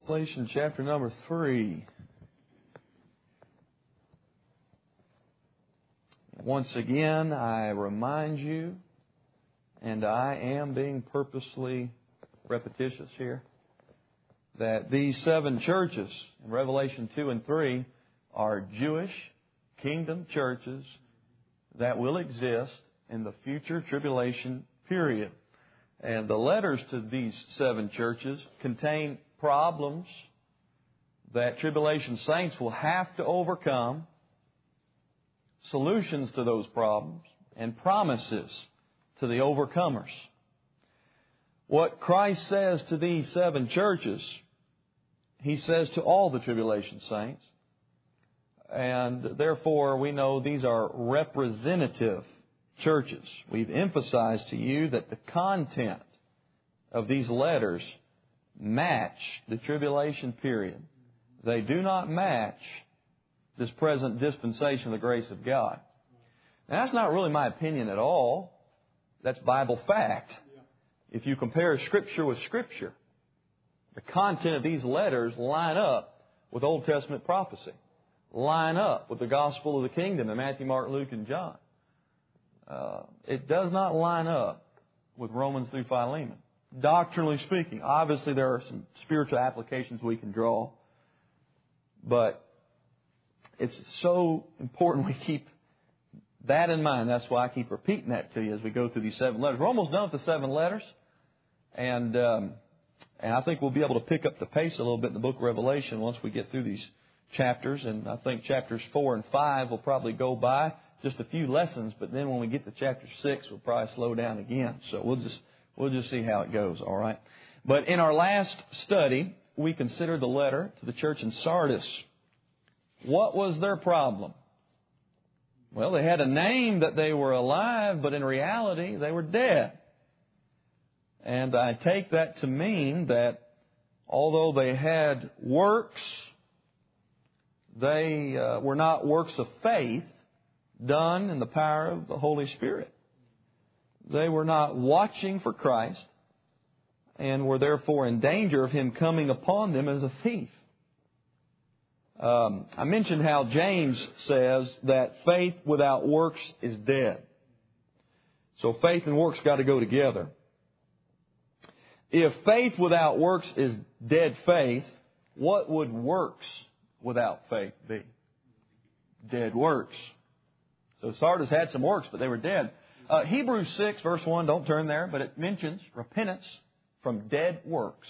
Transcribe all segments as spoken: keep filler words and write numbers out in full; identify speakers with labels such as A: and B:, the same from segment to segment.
A: Revelation chapter number three. Once again, I remind you, and I am being purposely repetitious here, that these seven churches in Revelation two and three are Jewish kingdom churches that will exist in the future tribulation period. And the letters to these seven churches contain problems that tribulation saints will have to overcome, solutions to those problems, and promises to the overcomers. What Christ says to these seven churches, He says to all the tribulation saints. And therefore, we know these are representative churches. We've emphasized to you that the content of these letters match the tribulation period. They do not match this present dispensation of the grace of God. Now, that's not really my opinion at all. That's Bible fact. If you compare Scripture with Scripture, the content of these letters line up with Old Testament prophecy, line up with the gospel of the kingdom in Matthew, Mark, Luke, and John. Uh, it does not line up with Romans through Philemon. Doctrinally speaking, obviously there are some spiritual applications we can draw, but it's so important we keep that in mind. That's why I keep repeating that to you as we go through these seven letters. We're almost done with the seven letters, and um, and I think we'll be able to pick up the pace a little bit in the book of Revelation once we get through these chapters. And I think chapters four and five will probably go by just a few lessons, but then when we get to chapter six, we'll probably slow down again. So we'll just we'll just see how it goes, all right? But in our last study, we considered the letter to the church in Sardis. What was their problem? Well, they had a name that they were alive, but in reality, they were dead. And I take that to mean that although they had works, they uh, were not works of faith done in the power of the Holy Spirit. They were not watching for Christ and were therefore in danger of Him coming upon them as a thief. Um, I mentioned how James says that faith without works is dead. So faith and works got to go together. If faith without works is dead faith, what would works without faith be? Dead works. So Sardis had some works, but they were dead. Uh, Hebrews six, verse one, don't turn there, but it mentions repentance from dead works.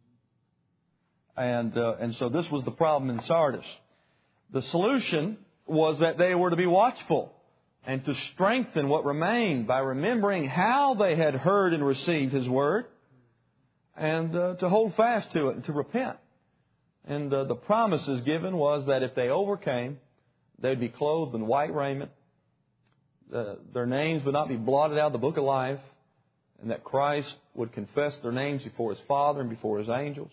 A: And uh, and so this was the problem in Sardis. The solution was that they were to be watchful and to strengthen what remained by remembering how they had heard and received His Word, and uh, to hold fast to it and to repent. And uh, the promises given was that if they overcame, they'd be clothed in white raiment, uh, their names would not be blotted out of the book of life, and that Christ would confess their names before His Father and before His angels.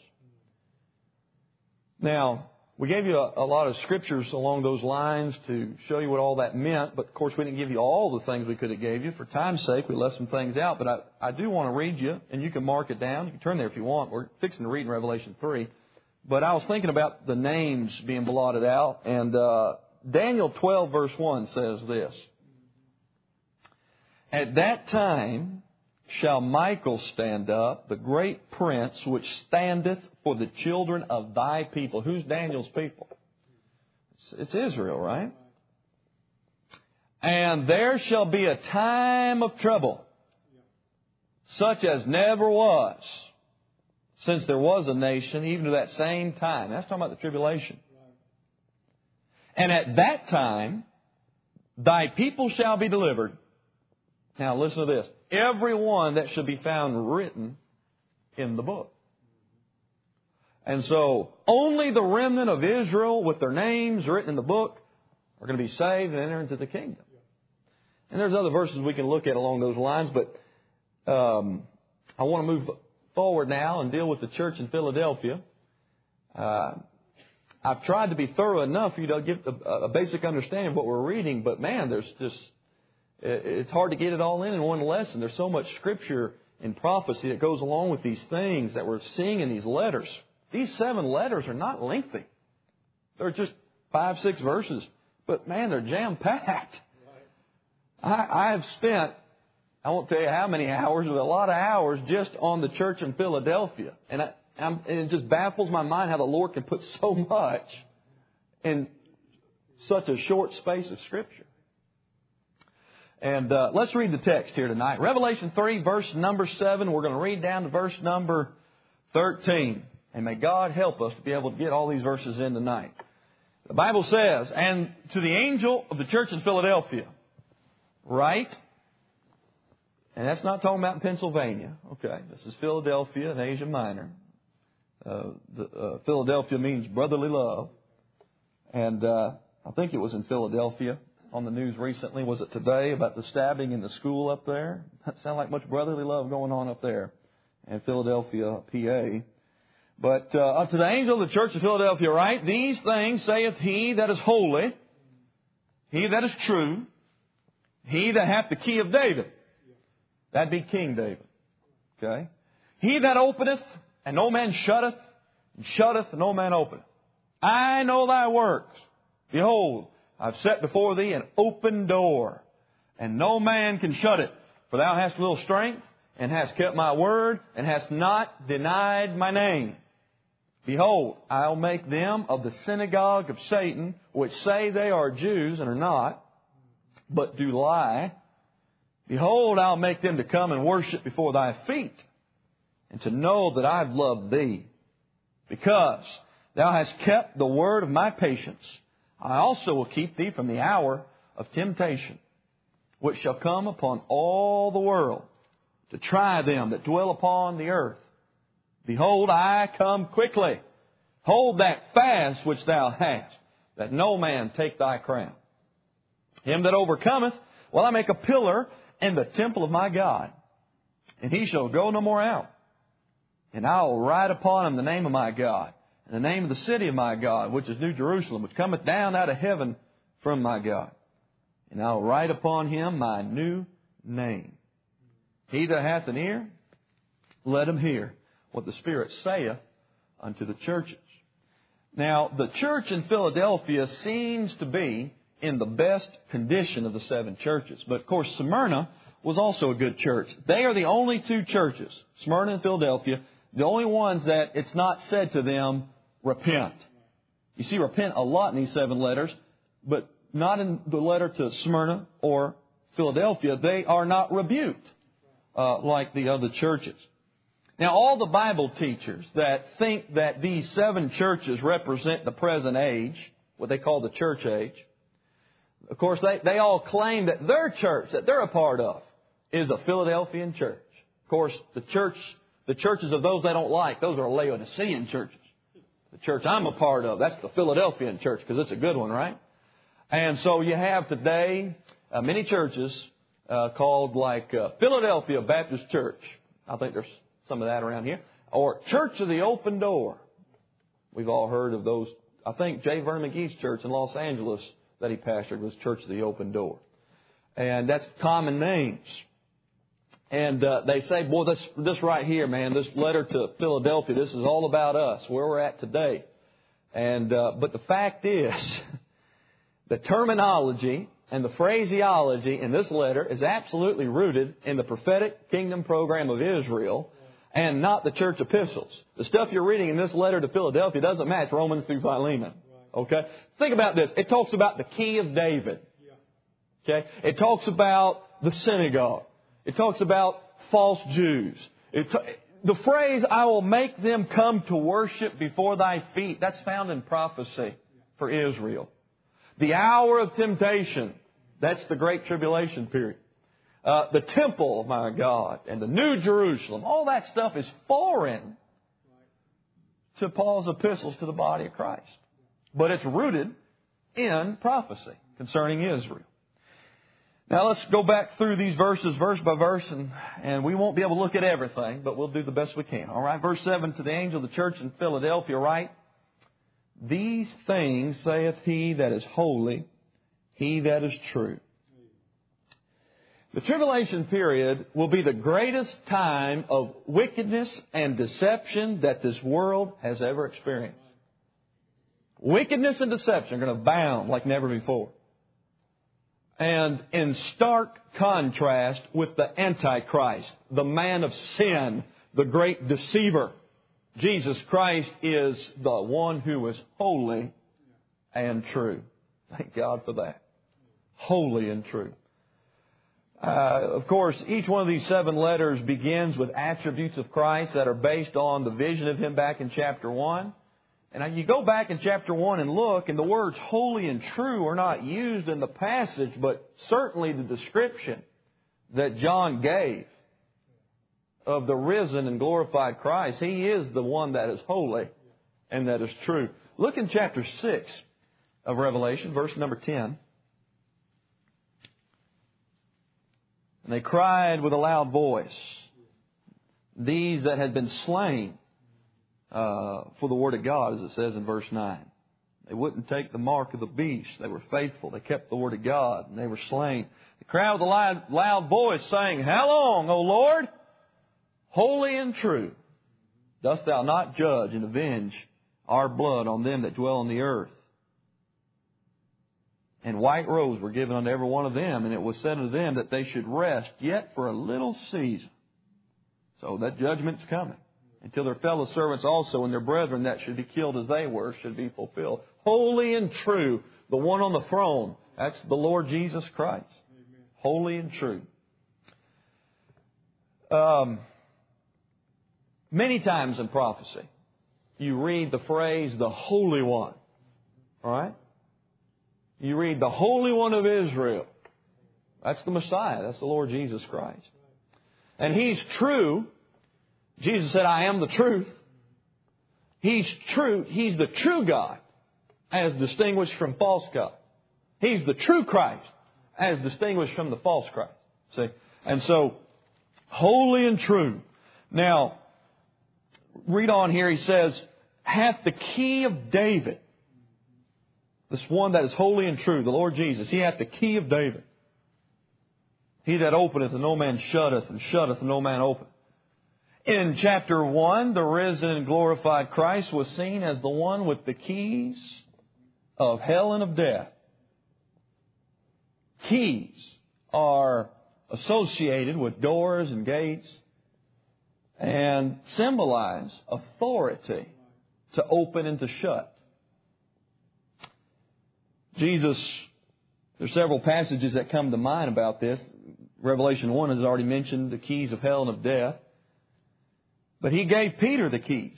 A: Now, we gave you a, a lot of scriptures along those lines to show you what all that meant, but of course we didn't give you all the things we could have gave you. For time's sake, we left some things out, but I, I do want to read you, and you can mark it down. You can turn there if you want. We're fixing to read in Revelation three. But I was thinking about the names being blotted out, and uh, Daniel twelve verse one says this. At that time shall Michael stand up, the great prince which standeth for the children of thy people. Who's Daniel's people? It's Israel, right? And there shall be a time of trouble, such as never was, since there was a nation, even to that same time. That's talking about the tribulation. And at that time, thy people shall be delivered. Now listen to this. Every one that should be found written in the book. And so only the remnant of Israel with their names written in the book are going to be saved and enter into the kingdom. And there's other verses we can look at along those lines, but um, I want to move forward now and deal with the church in Philadelphia. Uh, I've tried to be thorough enough for you to get a, a basic understanding of what we're reading, but man, there's just it's hard to get it all in in one lesson. There's so much Scripture and prophecy that goes along with these things that we're seeing in these letters. these seven letters are not lengthy. They're just five, six verses. But man, they're jam-packed. I, I've spent, I won't tell you how many hours, but a lot of hours just on the church in Philadelphia. And, I, I'm, and it just baffles my mind how the Lord can put so much in such a short space of Scripture. And uh, let's read the text here tonight. Revelation three, verse number seven. We're going to read down to verse number thirteen. And may God help us to be able to get all these verses in tonight. The Bible says, and to the angel of the church in Philadelphia, write, and that's not talking about in Pennsylvania. Okay, this is Philadelphia in Asia Minor. Uh, the, uh, Philadelphia means brotherly love. And uh, I think it was in Philadelphia on the news recently. Was it today about the stabbing in the school up there? That sounds like much brotherly love going on up there in Philadelphia, P A. But uh, to the angel of the church of Philadelphia write, these things saith he that is holy, he that is true, he that hath the key of David. That'd be King David. Okay? He that openeth, and no man shutteth, and shutteth, and no man openeth. I know thy works. Behold, I've set before thee an open door, and no man can shut it. For thou hast little strength, and hast kept my word, and hast not denied my name. Behold, I'll make them of the synagogue of Satan, which say they are Jews and are not, but do lie. Behold, I'll make them to come and worship before thy feet, and to know that I've loved thee. Because thou hast kept the word of my patience, I also will keep thee from the hour of temptation, which shall come upon all the world, to try them that dwell upon the earth. Behold, I come quickly. Hold that fast which thou hast, that no man take thy crown. Him that overcometh, will I make a pillar in the temple of my God, and he shall go no more out. And I will write upon him the name of my God, and the name of the city of my God, which is New Jerusalem, which cometh down out of heaven from my God. And I will write upon him my new name. He that hath an ear, let him hear what the Spirit saith unto the churches. Now, the church in Philadelphia seems to be in the best condition of the seven churches. But, of course, Smyrna was also a good church. They are the only two churches, Smyrna and Philadelphia, the only ones that it's not said to them, repent. You see repent a lot in these seven letters, but not in the letter to Smyrna or Philadelphia. They are not rebuked uh, like the other churches. Now, all the Bible teachers that think that these seven churches represent the present age, what they call the church age, of course, they, they all claim that their church, that they're a part of, is a Philadelphian church. Of course, the church, the churches of those they don't like, those are Laodicean churches. The church I'm a part of, that's the Philadelphian church, because it's a good one, right? And so you have today uh, many churches uh, called like uh, Philadelphia Baptist Church. I think there's some of that around here. Or Church of the Open Door. We've all heard of those. I think J. Vernon McGee's church in Los Angeles that he pastored was Church of the Open Door. And that's common names. And uh, they say, boy, this, this right here, man, this letter to Philadelphia, this is all about us, where we're at today. And uh, but the fact is, the terminology and the phraseology in this letter is absolutely rooted in the prophetic kingdom program of Israel and not the church epistles. The stuff you're reading in this letter to Philadelphia doesn't match Romans through Philemon. Okay? Think about this. It talks about the key of David. Okay? It talks about the synagogue. It talks about false Jews. It t- the phrase, I will make them come to worship before thy feet, that's found in prophecy for Israel. The hour of temptation, that's the Great Tribulation period. Uh, the temple, my God, and the New Jerusalem, all that stuff is foreign to Paul's epistles to the body of Christ. But it's rooted in prophecy concerning Israel. Now let's go back through these verses verse by verse, and, and we won't be able to look at everything, but we'll do the best we can. All right, verse seven, to the angel of the church in Philadelphia write, these things saith he that is holy, he that is true. The tribulation period will be the greatest time of wickedness and deception that this world has ever experienced. Wickedness and deception are going to abound like never before. And in stark contrast with the Antichrist, the man of sin, the great deceiver, Jesus Christ is the one who is holy and true. Thank God for that. Holy and true. Uh, of course, each one of these seven letters begins with attributes of Christ that are based on the vision of Him back in chapter one. And you go back in chapter one and look, and the words holy and true are not used in the passage, but certainly the description that John gave of the risen and glorified Christ. He is the one that is holy and that is true. Look in chapter six of Revelation, verse number ten. And they cried with a loud voice, these that had been slain uh, for the Word of God, as it says in verse nine. They wouldn't take the mark of the beast. They were faithful. They kept the Word of God, and they were slain. They cried with a loud, loud voice, saying, how long, O Lord, holy and true, dost Thou not judge and avenge our blood on them that dwell on the earth? And white robes were given unto every one of them, and it was said unto them that they should rest yet for a little season. So that judgment's coming, until their fellow servants also and their brethren that should be killed as they were should be fulfilled. Holy and true, the one on the throne, that's the Lord Jesus Christ. Amen. Holy and true. Um, many times in prophecy, you read the phrase, the Holy One. All right? You read the Holy One of Israel. That's the Messiah. That's the Lord Jesus Christ. And He's true. Jesus said, I am the truth. He's true. He's the true God as distinguished from false God. He's the true Christ as distinguished from the false Christ. See? And so, holy and true. Now, read on here. He says, hath the key of David. This one that is holy and true, the Lord Jesus. He hath the key of David. He that openeth and no man shutteth, and shutteth and no man openeth. In chapter one, the risen and glorified Christ was seen as the one with the keys of hell and of death. Keys are associated with doors and gates and symbolize authority to open and to shut. Jesus, there's several passages that come to mind about this. Revelation one has already mentioned the keys of hell and of death. But He gave Peter the keys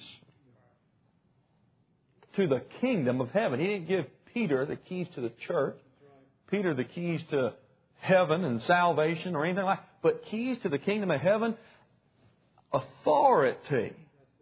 A: to the kingdom of heaven. He didn't give Peter the keys to the church, Peter the keys to heaven and salvation or anything like that, but keys to the kingdom of heaven, authority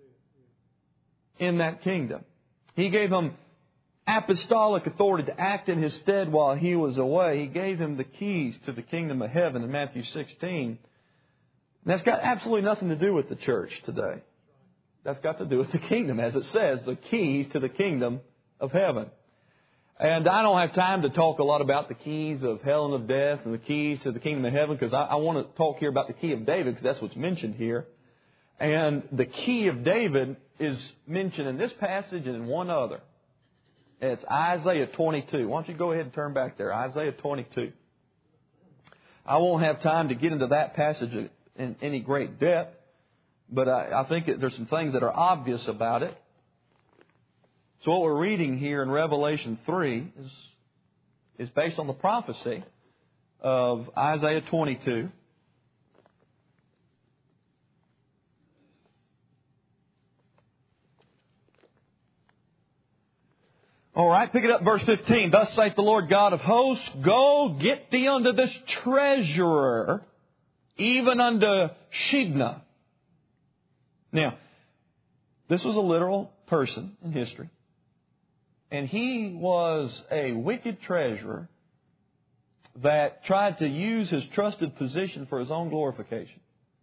A: in that kingdom. He gave him apostolic authority to act in His stead while He was away. He gave him the keys to the kingdom of heaven in Matthew sixteen. And that's got absolutely nothing to do with the church today. That's got to do with the kingdom, as it says, the keys to the kingdom of heaven. And I don't have time to talk a lot about the keys of hell and of death and the keys to the kingdom of heaven, because I, I want to talk here about the key of David, because that's what's mentioned here. And the key of David is mentioned in this passage and in one other. It's Isaiah twenty-two. Why don't you go ahead and turn back there, Isaiah twenty-two. I won't have time to get into that passage in any great depth, but I, I think there's some things that are obvious about it. So what we're reading here in Revelation three is, is based on the prophecy of Isaiah twenty-two. All right, pick it up, verse fifteen. Thus saith the Lord God of hosts, go get thee unto this treasurer, even unto Shebna. Now, this was a literal person in history. And he was a wicked treasurer that tried to use his trusted position for his own glorification.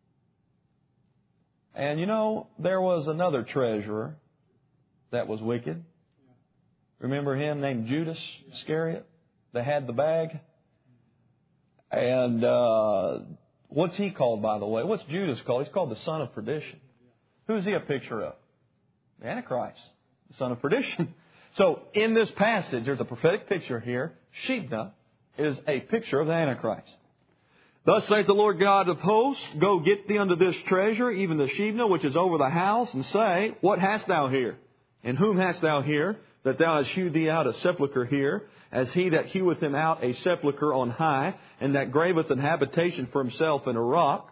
A: And you know, there was another treasurer that was wicked. Remember him, named Judas Iscariot, that had the bag? And uh, what's he called, by the way? What's Judas called? He's called the son of perdition. Who's he a picture of? The Antichrist, the son of perdition. So in this passage, there's a prophetic picture here. Shebna is a picture of the Antichrist. Thus saith the Lord God of hosts, go get thee unto this treasure, even the Shebna, which is over the house, and say, what hast thou here? And whom hast thou here, that thou hast hewed thee out a sepulchre here, as he that heweth him out a sepulchre on high, and that graveth an habitation for himself in a rock?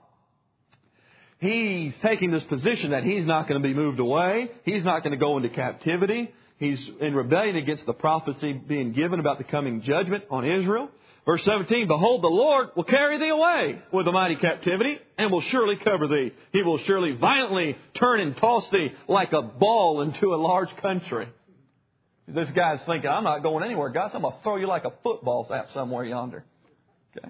A: He's taking this position that he's not going to be moved away. He's not going to go into captivity. He's in rebellion against the prophecy being given about the coming judgment on Israel. Verse seventeen, behold, the Lord will carry thee away with a mighty captivity, and will surely cover thee. He will surely violently turn and toss thee like a ball into a large country. This guy's thinking, I'm not going anywhere, guys. I'm going to throw you like a football at somewhere yonder. Okay.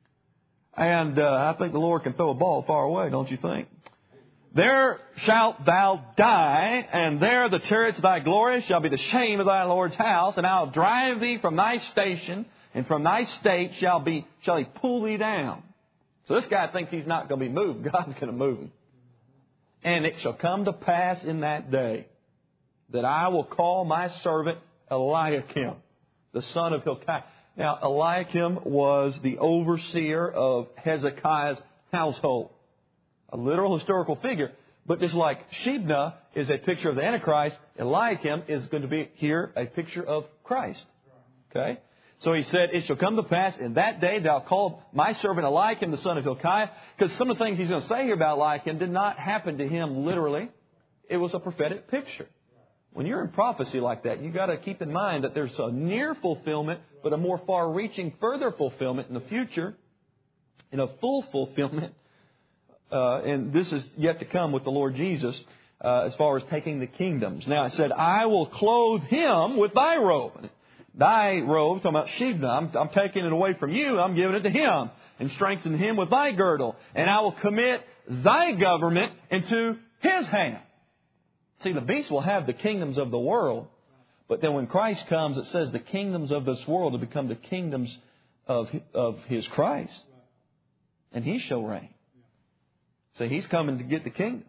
A: And uh, I think the Lord can throw a ball far away, don't you think? There shalt thou die, and there the chariots of thy glory shall be the shame of thy Lord's house, and I'll drive thee from thy station, and from thy state shall be shall he pull thee down. So this guy thinks he's not going to be moved. God's going to move him. And it shall come to pass in that day that I will call my servant Eliakim, the son of Hilkiah. Now, Eliakim was the overseer of Hezekiah's household. A literal historical figure. But just like Shebna is a picture of the Antichrist, Eliakim is going to be here a picture of Christ. Okay? So he said, it shall come to pass in that day that I'll call my servant Eliakim, the son of Hilkiah. Because some of the things he's going to say here about Eliakim did not happen to him literally. It was a prophetic picture. When you're in prophecy like that, you've got to keep in mind that there's a near fulfillment, but a more far-reaching, further fulfillment in the future, in a full fulfillment. Uh, and this is yet to come with the Lord Jesus uh, as far as taking the kingdoms. Now it said, I will clothe him with thy robe. Thy robe, talking about Shebna, I'm, I'm taking it away from you, I'm giving it to him. And strengthen him with thy girdle. And I will commit thy government into his hand. See, the beast will have the kingdoms of the world. But then when Christ comes, it says the kingdoms of this world will become the kingdoms of, of his Christ. And he shall reign. So he's coming to get the kingdoms.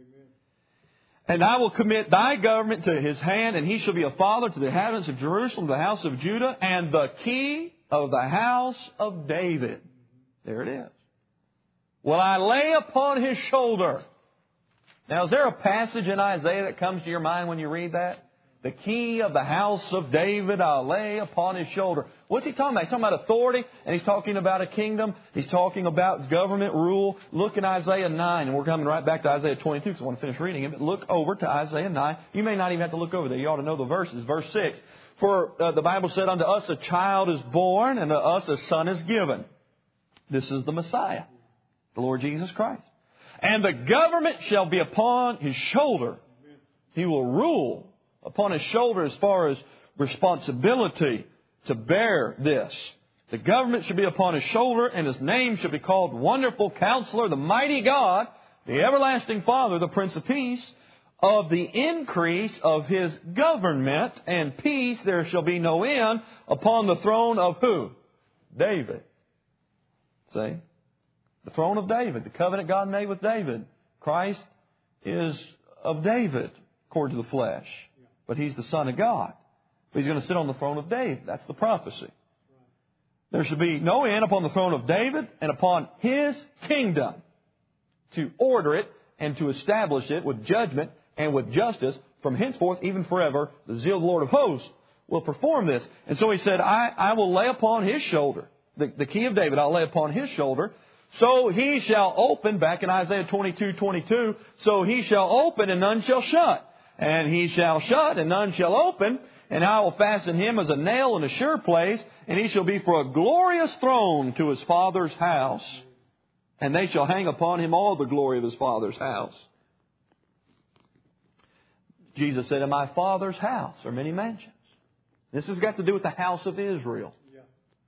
A: And I will commit thy government to his hand, and he shall be a father to the inhabitants of Jerusalem, the house of Judah, and the key of the house of David. There it is. Will I lay upon his shoulder. Now, is there a passage in Isaiah that comes to your mind when you read that? The key of the house of David I'll lay upon his shoulder. What's he talking about? He's talking about authority, and he's talking about a kingdom. He's talking about government rule. Look in Isaiah nine, and we're coming right back to Isaiah twenty-two, because I want to finish reading it. But look over to Isaiah nine. You may not even have to look over there. You ought to know the verses. Verse six. For uh, the Bible said, unto us a child is born, and to us a son is given. This is the Messiah, the Lord Jesus Christ. And the government shall be upon his shoulder. He will rule upon his shoulder as far as responsibility to bear this. The government shall be upon his shoulder, and his name shall be called Wonderful Counselor, the Mighty God, the Everlasting Father, the Prince of Peace. Of the increase of his government and peace there shall be no end upon the throne of who? David. See? The throne of David, the covenant God made with David. Christ is of David, according to the flesh. But he's the Son of God. But he's going to sit on the throne of David. That's the prophecy. There shall be no end upon the throne of David and upon his kingdom, to order it and to establish it with judgment and with justice from henceforth, even forever. The zeal of the Lord of hosts will perform this. And so he said, I, I will lay upon his shoulder, the, the key of David, I'll lay upon his shoulder. So he shall open, back in Isaiah twenty-two twenty-two, so he shall open and none shall shut. And he shall shut and none shall open. And I will fasten him as a nail in a sure place. And he shall be for a glorious throne to his father's house. And they shall hang upon him all the glory of his father's house. Jesus said, in my Father's house are many mansions. This has got to do with the house of Israel.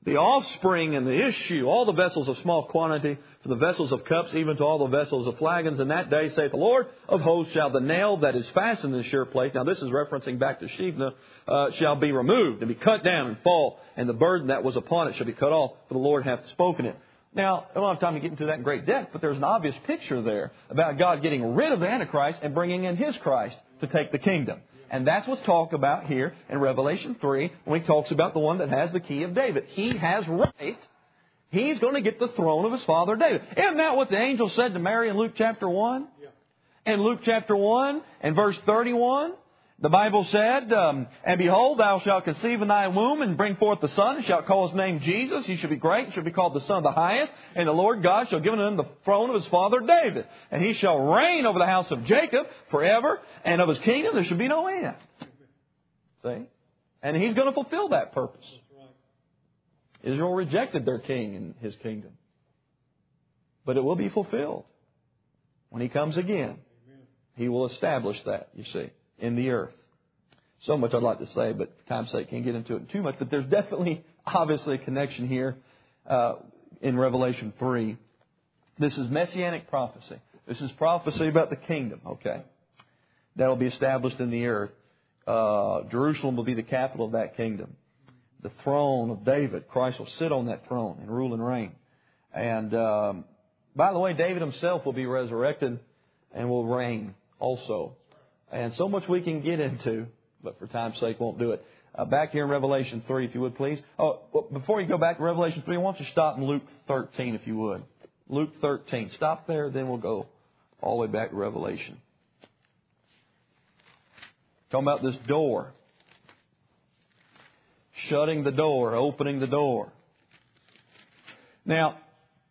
A: the offspring and the issue, all the vessels of small quantity, for the vessels of cups, even to all the vessels of flagons. In that day, saith the Lord of hosts, shall the nail that is fastened in the sure place, now this is referencing back to Shebna, uh, shall be removed and be cut down and fall, and the burden that was upon it shall be cut off, for the Lord hath spoken it. Now, I don't have time to get into that in great depth, but there's an obvious picture there about God getting rid of the Antichrist and bringing in His Christ to take the kingdom. And that's what's talked about here in Revelation three when He talks about the one that has the key of David. He has right. He's going to get the throne of his father David. Isn't that what the angel said to Mary in Luke chapter one? In Luke chapter one and verse thirty-one, the Bible said, um, And behold, thou shalt conceive in thy womb and bring forth the Son, and shalt call his name Jesus. He shall be great, and shall be called the Son of the Highest. And the Lord God shall give unto him the throne of his father David. And he shall reign over the house of Jacob forever, and of his kingdom there shall be no end. See? And He's going to fulfill that purpose. Israel rejected their king and his kingdom. But it will be fulfilled. When He comes again, He will establish that, you see, in the earth. So much I'd like to say, but for time's sake, can't get into it too much. But there's definitely, obviously, a connection here uh, in Revelation three. This is messianic prophecy. This is prophecy about the kingdom, okay? That will be established in the earth. Uh, Jerusalem will be the capital of that kingdom. The throne of David, Christ will sit on that throne and rule and reign. And um, by the way, David himself will be resurrected and will reign also. And so much we can get into, but for time's sake won't do it. Uh, back here in Revelation three, if you would, please. Oh, well, before you go back to Revelation three, why don't you stop in Luke thirteen, if you would. Luke thirteen. Stop there, then we'll go all the way back to Revelation. Talking about this door. Shutting the door, opening the door. Now,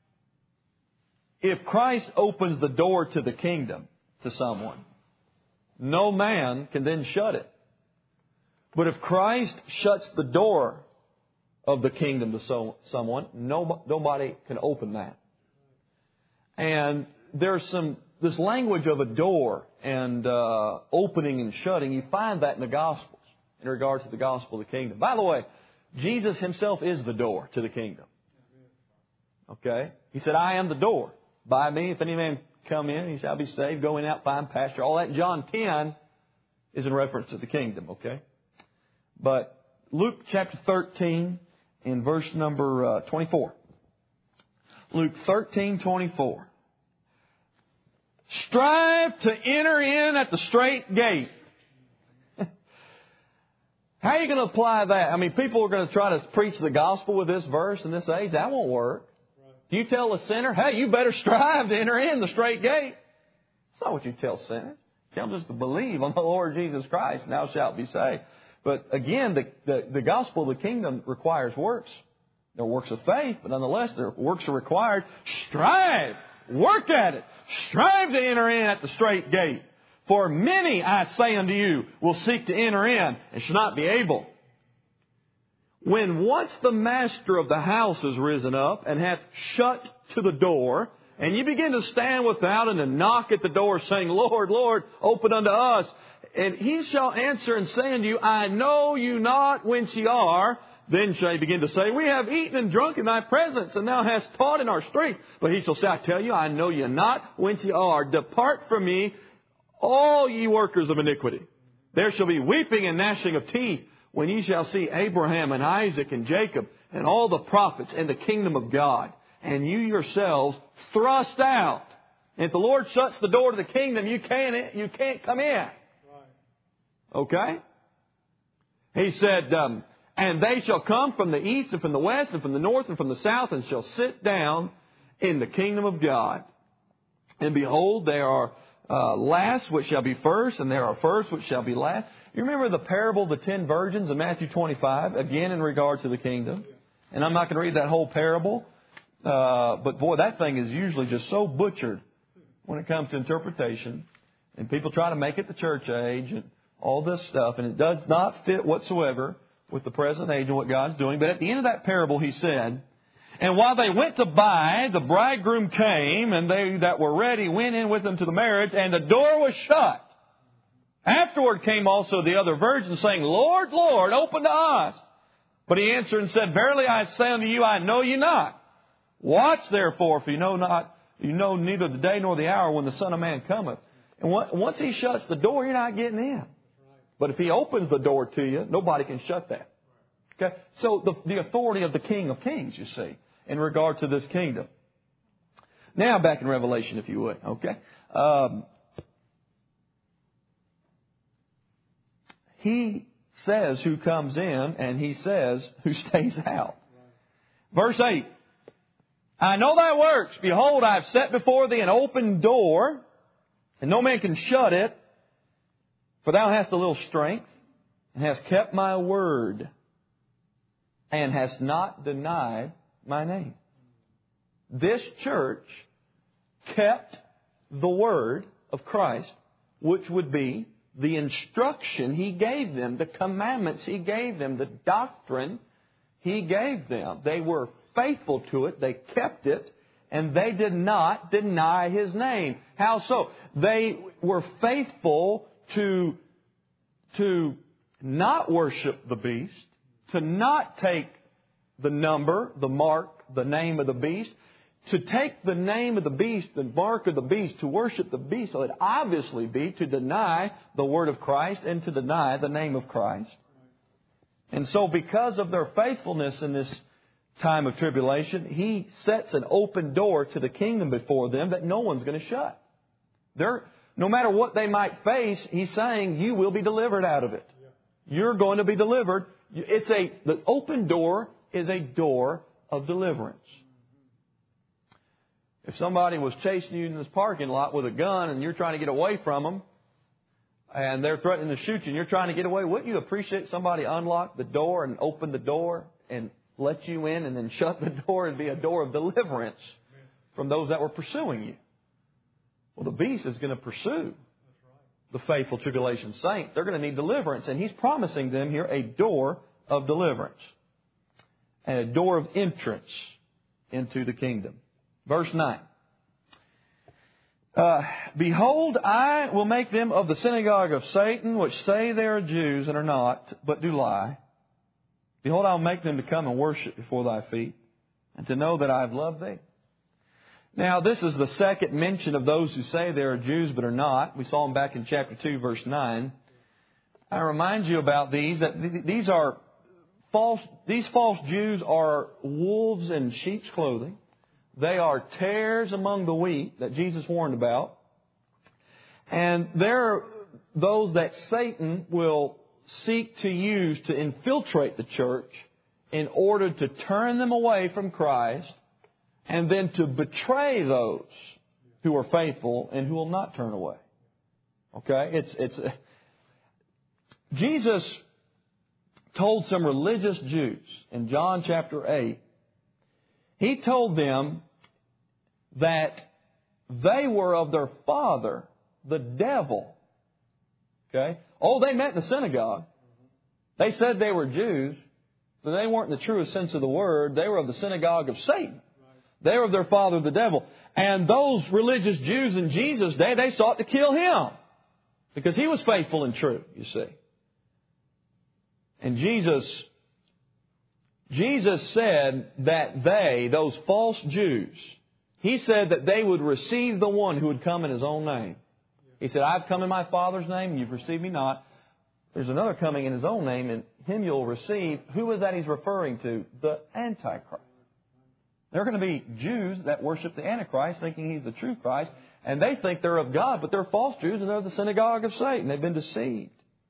A: if Christ opens the door to the kingdom to someone, no man can then shut it. But if Christ shuts the door of the kingdom to so, someone, no, nobody can open that. And there's some, this language of a door and uh, opening and shutting, you find that in the Gospels in regard to the gospel of the kingdom. By the way, Jesus Himself is the door to the kingdom. Okay? He said, I am the door. By me, if any man come in, he shall be saved, go in, out, find pasture. All that in John ten is in reference to the kingdom, okay? But Luke chapter thirteen in verse number uh, twenty-four. Luke thirteen, twenty-four. Strive to enter in at the strait gate. How are you going to apply that? I mean, people are going to try to preach the gospel with this verse in this age. That won't work. Do you tell a sinner, hey, you better strive to enter in the strait gate? That's not what you tell sinners. Tell them just to believe on the Lord Jesus Christ, and thou shalt be saved. But again, the, the, the gospel of the kingdom requires works. There are works of faith, but nonetheless, their works are required. Strive. Work at it. Strive to enter in at the strait gate. For many, I say unto you, will seek to enter in and shall not be able. When once the master of the house is risen up and hath shut to the door, and you begin to stand without and to knock at the door, saying, Lord, Lord, open unto us. And He shall answer and say unto you, I know you not whence ye are. Then shall he begin to say, we have eaten and drunk in thy presence, and thou hast taught in our street. But he shall say, I tell you, I know you not whence ye are. Depart from me, all ye workers of iniquity. There shall be weeping and gnashing of teeth, when ye shall see Abraham and Isaac and Jacob and all the prophets in the kingdom of God, and you yourselves thrust out. And if the Lord shuts the door to the kingdom, you can't, you can't come in. Okay? He said, um, and they shall come from the east and from the west and from the north and from the south, and shall sit down in the kingdom of God. And behold, there are uh, last which shall be first, and there are first which shall be last. You remember the parable of the ten virgins in Matthew twenty-five, again in regard to the kingdom. And I'm not going to read that whole parable, uh, but boy, that thing is usually just so butchered when it comes to interpretation. And people try to make it the church age and all this stuff, and it does not fit whatsoever with the present age and what God's doing. But at the end of that parable, He said, and while they went to buy, the bridegroom came, and they that were ready went in with him to the marriage, and the door was shut. Afterward came also the other virgins, saying, Lord, Lord, open to us. But he answered and said, Verily I say unto you, I know you not. Watch therefore, for you know not, you know neither the day nor the hour when the Son of Man cometh. And once he shuts the door, you're not getting in. But if he opens the door to you, nobody can shut that. Okay? So the, the authority of the King of Kings, you see, in regard to this kingdom. Now back in Revelation, if you would. Okay? Um, he says who comes in, and he says who stays out. Verse eight. I know thy works. Behold, I have set before thee an open door, and no man can shut it. For thou hast a little strength, and hast kept my word, and hast not denied my name. This church kept the word of Christ, which would be the instruction He gave them, the commandments He gave them, the doctrine He gave them. They were faithful to it, they kept it, and they did not deny His name. How so? They were faithful to, to not worship the beast, to not take the number, the mark, the name of the beast, to take the name of the beast, the mark of the beast, to worship the beast, would obviously be to deny the word of Christ and to deny the name of Christ. And so because of their faithfulness in this time of tribulation, He sets an open door to the kingdom before them that no one's going to shut. They're, no matter what they might face, He's saying you will be delivered out of it. You're going to be delivered. It's a, the open door is a door of deliverance. If somebody was chasing you in this parking lot with a gun and you're trying to get away from them, and they're threatening to shoot you and you're trying to get away, wouldn't you appreciate somebody unlock the door and open the door and let you in and then shut the door and be a door of deliverance from those that were pursuing you? Well, the beast is going to pursue the faithful tribulation saints. They're going to need deliverance, and He's promising them here a door of deliverance and a door of entrance into the kingdom. Verse nine. Uh, Behold, I will make them of the synagogue of Satan, which say they are Jews and are not, but do lie. Behold, I will make them to come and worship before thy feet, and to know that I have loved thee. Now, this is the second mention of those who say they are Jews but are not. We saw them back in chapter two, verse nine. I remind you about these, that these are false, these false Jews are wolves in sheep's clothing. They are tares among the wheat that Jesus warned about. And they're those that Satan will seek to use to infiltrate the church in order to turn them away from Christ and then to betray those who are faithful and who will not turn away. Okay? It's, it's, uh, Jesus told some religious Jews in John chapter eight, He told them that they were of their father, the devil. Okay? Oh, they met in the synagogue. They said they were Jews, but they weren't in the truest sense of the word. They were of the synagogue of Satan. They were of their father, the devil. And those religious Jews in Jesus' day, they sought to kill Him because He was faithful and true, you see. And Jesus Jesus said that they, those false Jews, He said that they would receive the one who would come in His own name. He said, I've come in my Father's name, and you've received me not. There's another coming in His own name, and Him you'll receive. Who is that He's referring to? The Antichrist. There are going to be Jews that worship the Antichrist, thinking he's the true Christ, and they think they're of God, but they're false Jews, and they're of the synagogue of Satan. They've been deceived.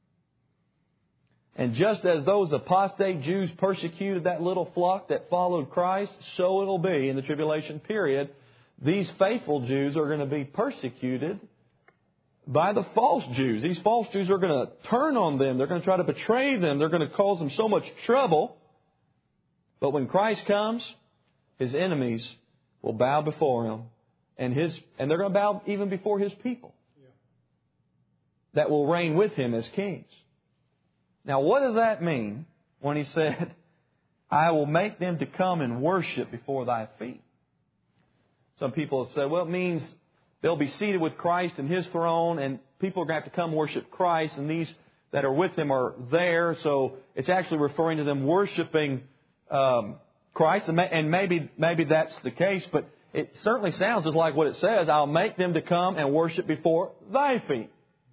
A: And just as those apostate Jews persecuted that little flock that followed Christ, so it'll be in the tribulation period. These faithful Jews are going to be persecuted by the false Jews. These false Jews are going to turn on them. They're going to try to betray them. They're going to cause them so much trouble. But when Christ comes, His enemies will bow before Him. And his and they're going to bow even before His people that will reign with Him as kings. Now, what does that mean when He said, I will make them to come and worship before thy feet? Some people have said, well, it means they'll be seated with Christ in His throne and people are going to have to come worship Christ, and these that are with Him are there. So it's actually referring to them worshiping um, Christ. And, may, and maybe maybe that's the case, but it certainly sounds just like what it says. I'll make them to come and worship before Thy feet.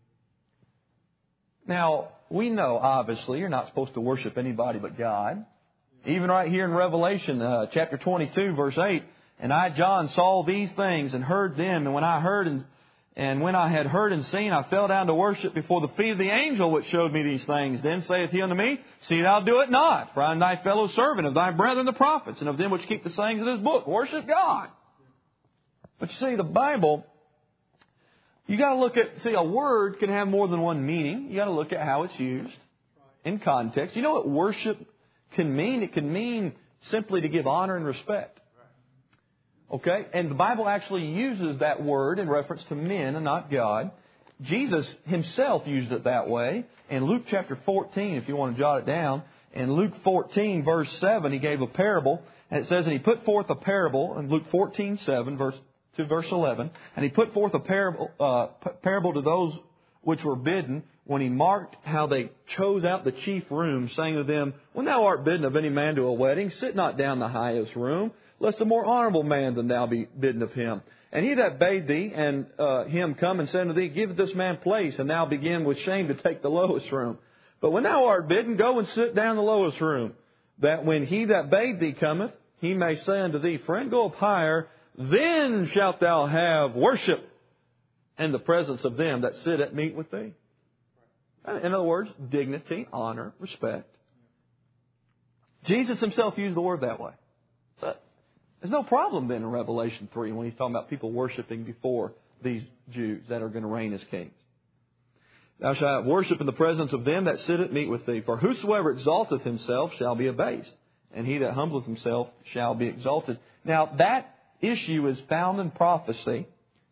A: Now, we know, obviously, you're not supposed to worship anybody but God. Even right here in Revelation, uh, chapter twenty-two, verse eight, and I, John, saw these things and heard them. And when I heard and, and when I had heard and seen, I fell down to worship before the feet of the angel which showed me these things. Then saith he unto me, See thou do it not, for I am thy fellow servant of thy brethren the prophets, and of them which keep the sayings of this book. Worship God. But you see, the Bible, you got to look at, see, a word can have more than one meaning. You got to look at how it's used in context. You know what worship can mean? It can mean simply to give honor and respect. Okay? And the Bible actually uses that word in reference to men and not God. Jesus Himself used it that way. In Luke chapter fourteen, if you want to jot it down, in Luke fourteen, verse seven, He gave a parable. And it says, and He put forth a parable, in Luke fourteen, seven, verse to verse eleven, and He put forth a parable, uh, parable to those which were bidden, when He marked how they chose out the chief room, saying to them, When thou art bidden of any man to a wedding, sit not down the highest room, lest a more honourable man than thou be bidden of him. And he that bade thee and uh, him come and said unto thee, Give this man place, and thou begin with shame to take the lowest room. But when thou art bidden, go and sit down in the lowest room, that when he that bade thee cometh, he may say unto thee, Friend, go up higher, then shalt thou have worship in the presence of them that sit at meat with thee. In other words, dignity, honor, respect. Jesus Himself used the word that way. But there's no problem then in Revelation three when He's talking about people worshiping before these Jews that are going to reign as kings. Thou shalt worship in the presence of them that sit at meat with thee. For whosoever exalteth himself shall be abased, and he that humbleth himself shall be exalted. Now that issue is found in prophecy.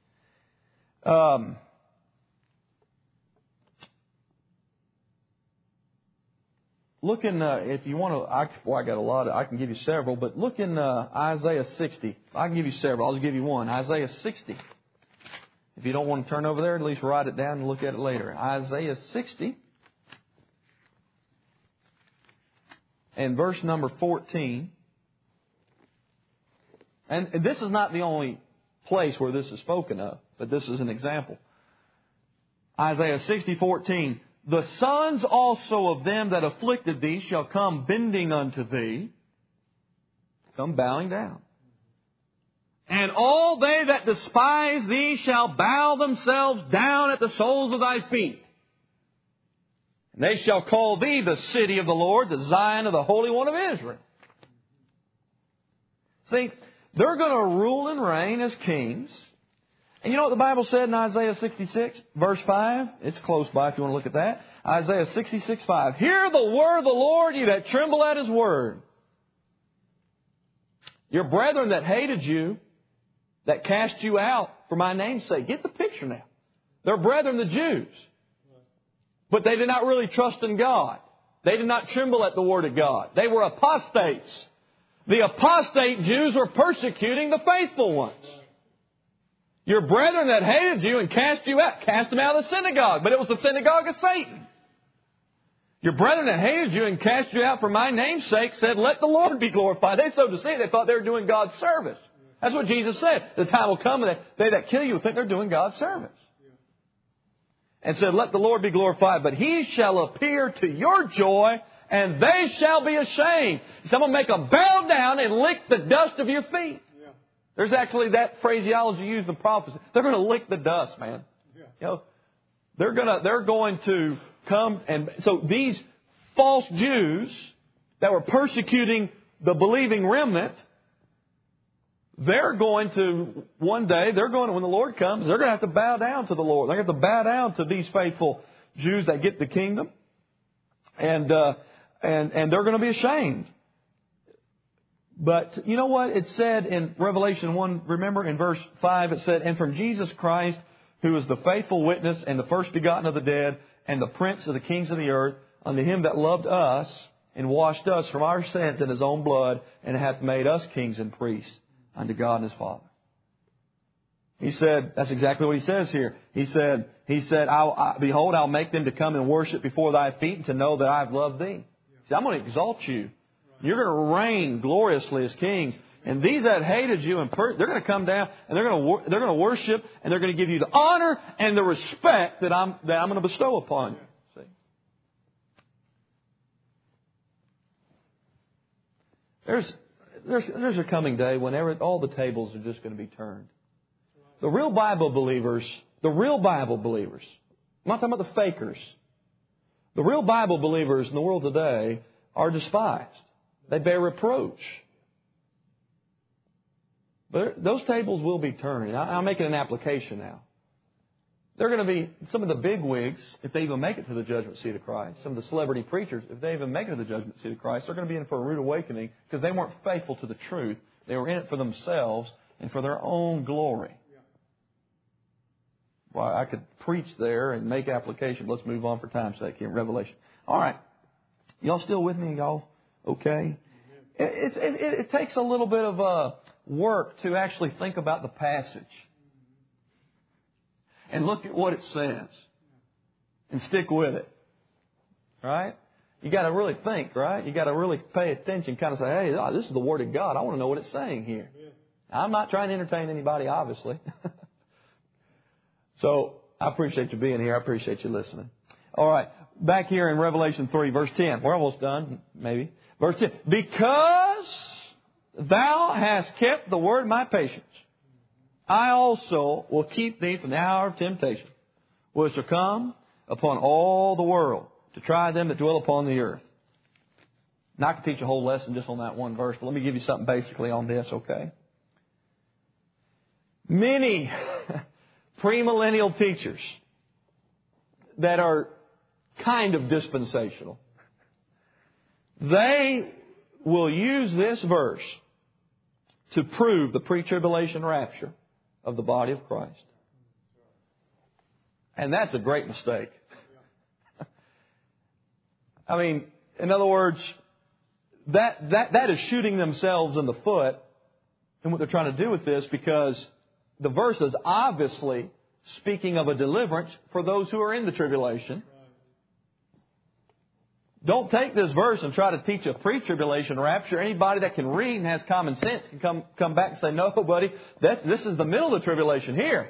A: Um, look in, uh, if you want to, I, well, I got a lot of, I can give you several, but look in uh, Isaiah sixty. I can give you several. I'll just give you one. Isaiah sixty. If you don't want to turn over there, at least write it down and look at it later. Isaiah sixty. And verse number fourteen. And this is not the only place where this is spoken of, but this is an example. Isaiah sixty, fourteen. The sons also of them that afflicted thee shall come bending unto thee, come bowing down. And all they that despise thee shall bow themselves down at the soles of thy feet. And they shall call thee the city of the Lord, the Zion of the Holy One of Israel. See, they're going to rule and reign as kings. And you know what the Bible said in Isaiah sixty-six, verse five? It's close by if you want to look at that. Isaiah sixty-six, five. Hear the word of the Lord, you that tremble at His word. Your brethren that hated you, that cast you out for my name's sake. Get the picture now. They're brethren, the Jews. But they did not really trust in God. They did not tremble at the word of God. They were apostates. The apostate Jews were persecuting the faithful ones. Your brethren that hated you and cast you out, cast them out of the synagogue. But it was the synagogue of Satan. Your brethren that hated you and cast you out for my name's sake said, Let the Lord be glorified. They so deceived, they thought they were doing God's service. That's what Jesus said. The time will come and they that kill you will think they're doing God's service. And said, Let the Lord be glorified. But He shall appear to your joy, and they shall be ashamed. Someone make them bow down and lick the dust of your feet. Yeah. There's actually that phraseology used in prophecy. They're going to lick the dust, man. Yeah. You know, they're going to, they're going to come and, so these false Jews that were persecuting the believing remnant, they're going to, one day, they're going to, when the Lord comes, they're going to have to bow down to the Lord. They're going to have to bow down to these faithful Jews that get the kingdom. And, uh, and, and they're going to be ashamed. But you know what? It said in Revelation one, remember in verse five, it said, And from Jesus Christ, who is the faithful witness and the first begotten of the dead and the prince of the kings of the earth, unto Him that loved us and washed us from our sins in His own blood and hath made us kings and priests unto God and His Father. He said, that's exactly what he says here. He said, he said, I'll, I, behold, I'll make them to come and worship before thy feet and to know that I've loved thee. See, I'm going to exalt you. You're going to reign gloriously as kings. And these that hated you, and per- they're going to come down and they're going to wor- they're going to worship and they're going to give you the honor and the respect that I'm that I'm going to bestow upon you. See, there's there's there's a coming day whenever all the tables are just going to be turned. The real Bible believers, the real Bible believers, I'm not talking about the fakers. The real Bible believers in the world today are despised. They bear reproach. But those tables will be turned. I'm making an application now. They're going to be some of the big wigs, if they even make it to the judgment seat of Christ. Some of the celebrity preachers, if they even make it to the judgment seat of Christ, they're going to be in for a rude awakening because they weren't faithful to the truth. They were in it for themselves and for their own glory. Well, I could preach there and make application. Let's move on for time's sake here in Revelation. All right. Y'all still with me? Y'all okay? It, it, it, it takes a little bit of uh, work to actually think about the passage and look at what it says and stick with it. Right? You got to really think, right? You got to really pay attention, kind of say, hey, oh, this is the Word of God. I want to know what it's saying here. I'm not trying to entertain anybody, obviously. So, I appreciate you being here. I appreciate you listening. All right. Back here in Revelation three, verse ten. We're almost done, maybe. Verse ten. Because thou hast kept the word of my patience, I also will keep thee from the hour of temptation, which shall come upon all the world, to try them that dwell upon the earth. Now, I could teach a whole lesson just on that one verse, but let me give you something basically on this, okay? Many premillennial teachers that are kind of dispensational, they will use this verse to prove the pre-tribulation rapture of the body of Christ. And that's a great mistake. I mean, in other words, that, that, that is shooting themselves in the foot in what they're trying to do with this, because the verse is obviously speaking of a deliverance for those who are in the tribulation. Don't take this verse and try to teach a pre-tribulation rapture. Anybody that can read and has common sense can come come back and say, no, buddy, that's, this is the middle of the tribulation here.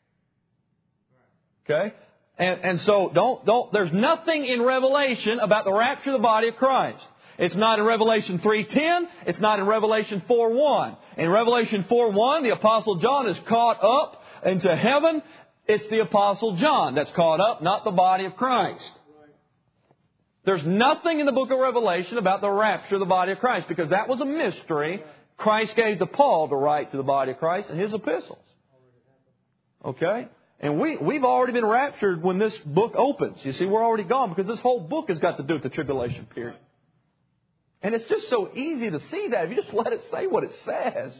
A: Okay? And, and so don't, don't, there's nothing in Revelation about the rapture of the body of Christ. It's not in Revelation three ten. It's not in Revelation four one. In Revelation four one, the Apostle John is caught up into heaven. It's the Apostle John that's caught up, not the body of Christ. There's nothing in the book of Revelation about the rapture of the body of Christ, because that was a mystery Christ gave to Paul to write to the body of Christ in his epistles. Okay? And we, we've already been raptured when this book opens. You see, we're already gone, because this whole book has got to do with the tribulation period. And it's just so easy to see that if you just let it say what it says.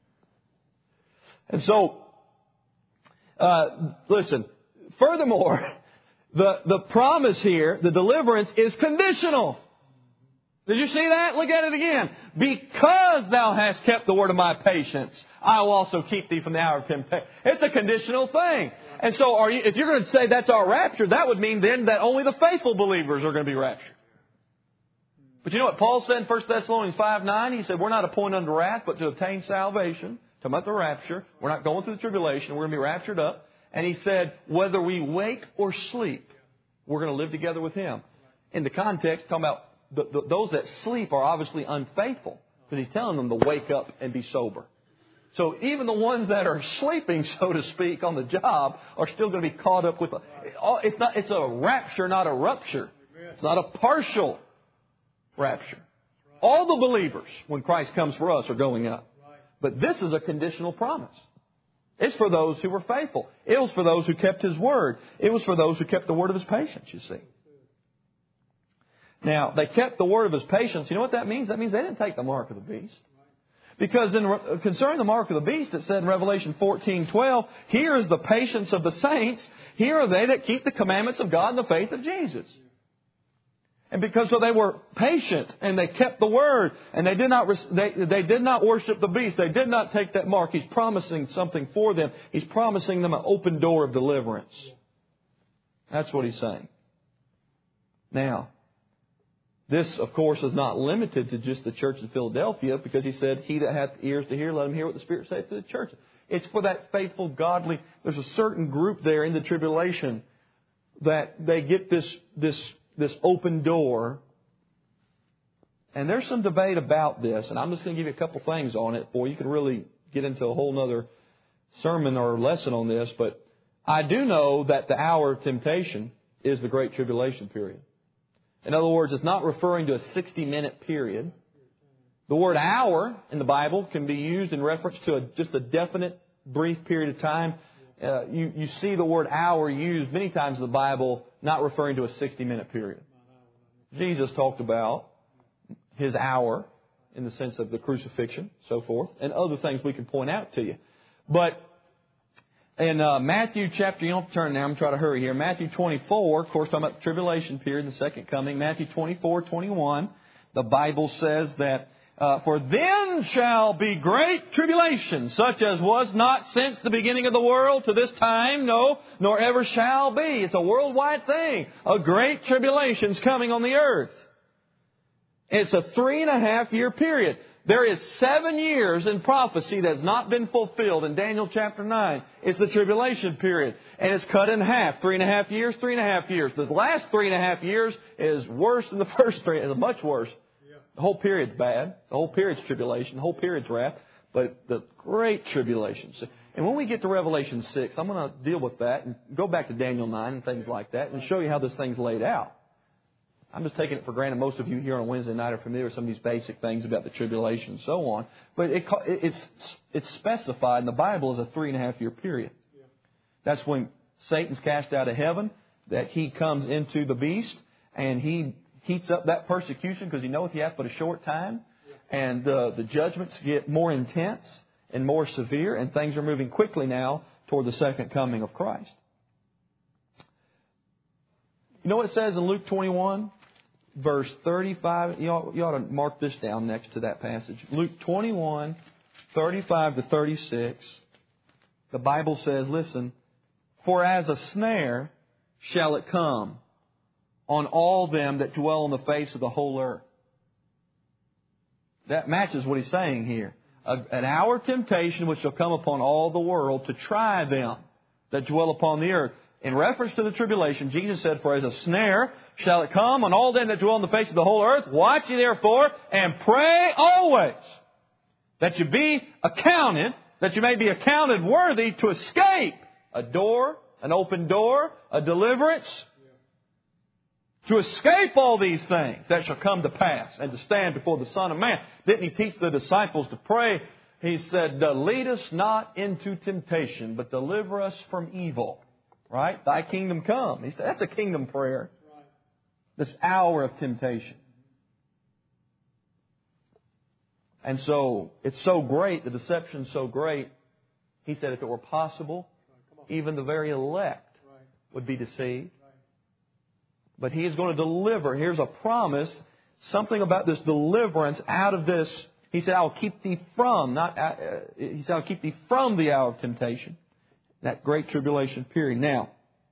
A: And so, uh, listen, furthermore, the, the promise here, the deliverance, is conditional. Did you see that? Look at it again. Because thou hast kept the word of my patience, I will also keep thee from the hour of temptation. It's a conditional thing. And so are you, if you're going to say that's our rapture, that would mean then that only the faithful believers are going to be raptured. But you know what Paul said in First Thessalonians five nine? He said, we're not appointed unto wrath, but to obtain salvation. Talking about the rapture. We're not going through the tribulation. We're going to be raptured up. And he said, whether we wake or sleep, we're going to live together with Him. In the context, talking about the, the, those that sleep are obviously unfaithful, because he's telling them to wake up and be sober. So even the ones that are sleeping, so to speak, on the job are still going to be caught up with a... It's, not, it's a rapture, not a rupture. It's not a partial rapture. All the believers, when Christ comes for us, are going up. But this is a conditional promise. It's for those who were faithful. It was for those who kept His word. It was for those who kept the word of His patience, you see. Now, they kept the word of His patience. You know what that means? That means they didn't take the mark of the beast. Because in concerning the mark of the beast, it said in Revelation fourteen twelve, here is the patience of the saints. Here are they that keep the commandments of God and the faith of Jesus. And because so they were patient and they kept the word and they did not they, they did not worship the beast. They did not take that mark. He's promising something for them. He's promising them an open door of deliverance. That's what He's saying. Now, this, of course, is not limited to just the church in Philadelphia, because He said, "He that hath ears to hear, let him hear what the Spirit saith to the church." It's for that faithful, godly. There's a certain group there in the tribulation that they get this this. this open door. And there's some debate about this, and I'm just going to give you a couple things on it, or you could really get into a whole other sermon or lesson on this. But I do know that the hour of temptation is the Great Tribulation period. In other words, it's not referring to a sixty-minute period. The word hour in the Bible can be used in reference to a, just a definite, brief period of time. Uh, you, you see the word hour used many times in the Bible, not referring to a sixty-minute period. Jesus talked about His hour in the sense of the crucifixion, so forth, and other things we can point out to you. But in uh, Matthew chapter, you don't have to turn now, I'm going to try to hurry here. Matthew twenty-four, of course, talking about the tribulation period, the second coming. Matthew twenty-four, twenty-one, the Bible says that, Uh, for then shall be great tribulation, such as was not since the beginning of the world to this time, no, nor ever shall be. It's a worldwide thing. A great tribulation's coming on the earth. It's a three and a half year period. There is seven years in prophecy that's not been fulfilled in Daniel chapter nine. It's the tribulation period. And it's cut in half. Three and a half years, three and a half years. The last three and a half years is worse than the first three. It's much worse. The whole period's bad. The whole period's tribulation. The whole period's wrath. But the great tribulation. And when we get to Revelation six, I'm going to deal with that and go back to Daniel nine and things like that and show you how this thing's laid out. I'm just taking it for granted. Most of you here on Wednesday night are familiar with some of these basic things about the tribulation and so on. But it, it's, it's specified in the Bible as a three and a half year period. That's when Satan's cast out of heaven, that he comes into the beast and he heats up that persecution because he knows he has but a short time. And uh, the judgments get more intense and more severe, and things are moving quickly now toward the second coming of Christ. You know what it says in Luke twenty-one, verse thirty-five? You ought, you ought to mark this down next to that passage. Luke twenty-one, thirty-five to thirty-six. The Bible says, listen, "For as a snare shall it come on all them that dwell on the face of the whole earth." That matches what he's saying here. A, an hour of temptation which shall come upon all the world to try them that dwell upon the earth. In reference to the tribulation, Jesus said, "For as a snare shall it come on all them that dwell on the face of the whole earth. Watch ye therefore, and pray always, that you be accounted, that you may be accounted worthy to escape a door, an open door, a deliverance, to escape all these things that shall come to pass, and to stand before the Son of Man." Didn't He teach the disciples to pray? He said, "Lead us not into temptation, but deliver us from evil." Right? "Thy kingdom come." He said, that's a kingdom prayer. This hour of temptation. And so, it's so great, the deception's so great. He said if it were possible, even the very elect would be deceived. But He is going to deliver. Here's a promise. Something about this deliverance out of this. He said, "I will keep thee from," not, uh, He said, "I'll keep thee from the hour of temptation." That great tribulation period. Now,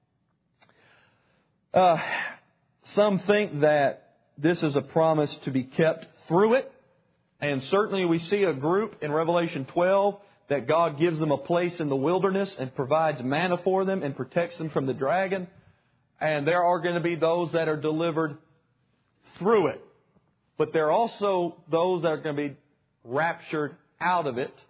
A: uh, some think that this is a promise to be kept through it. And certainly we see a group in Revelation twelve that God gives them a place in the wilderness and provides manna for them and protects them from the dragon. And there are going to be those that are delivered through it. But there are also those that are going to be raptured out of it.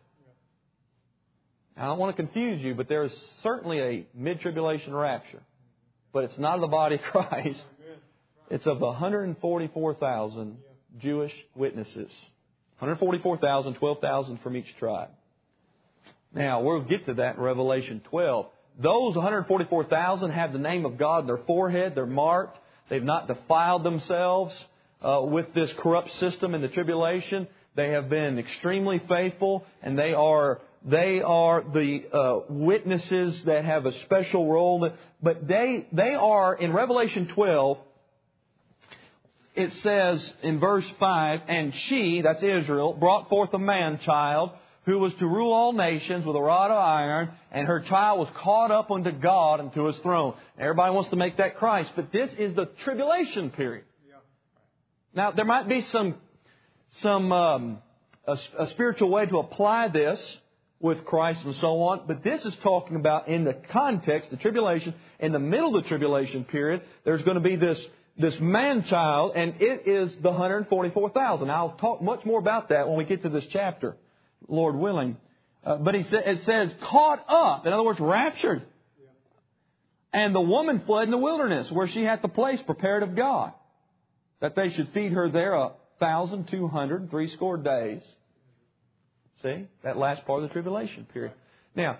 A: I don't want to confuse you, but there is certainly a mid-tribulation rapture. But it's not of the body of Christ. It's of the one hundred forty-four thousand Jewish witnesses. one hundred forty-four thousand, twelve thousand from each tribe. Now, we'll get to that in Revelation twelve. Those one hundred forty-four thousand have the name of God in their forehead. They're marked. They've not defiled themselves uh, with this corrupt system in the tribulation. They have been extremely faithful, and they are they are the uh, witnesses that have a special role. But they they are in Revelation twelve. it says in verse five, and she, that's Israel, brought forth a man-child who was to rule all nations with a rod of iron, and her child was caught up unto God and to His throne. Everybody wants to make that Christ, but this is the tribulation period. Now, there might be some, some um, a, a spiritual way to apply this with Christ and so on, but this is talking about in the context, the tribulation, in the middle of the tribulation period, there's going to be this this man-child, and it is the one hundred forty-four thousand. I'll talk much more about that when we get to this chapter, Lord willing. Uh, but he sa- it says, caught up. In other words, raptured. And the woman fled in the wilderness, where she had the place prepared of God, that they should feed her there a thousand two hundred and three score days. See? That last part of the tribulation period. Now,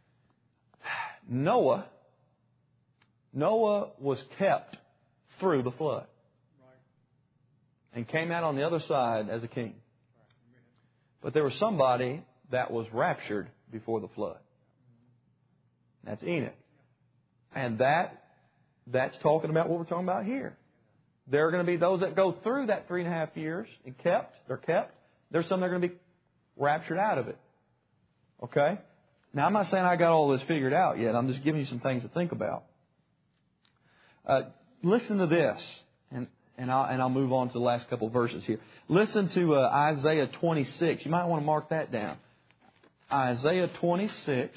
A: Noah, Noah was kept through the flood. And came out on the other side as a king. But there was somebody that was raptured before the flood. That's Enoch. And that that's talking about what we're talking about here. There are going to be those that go through that three and a half years and kept. They're kept. There's some that are going to be raptured out of it. Okay? Now, I'm not saying I got all this figured out yet. I'm just giving you some things to think about. Uh, listen to this, and and I'll, and I'll move on to the last couple of verses here. Listen to uh, Isaiah twenty-six. You might want to mark that down. Isaiah twenty-six,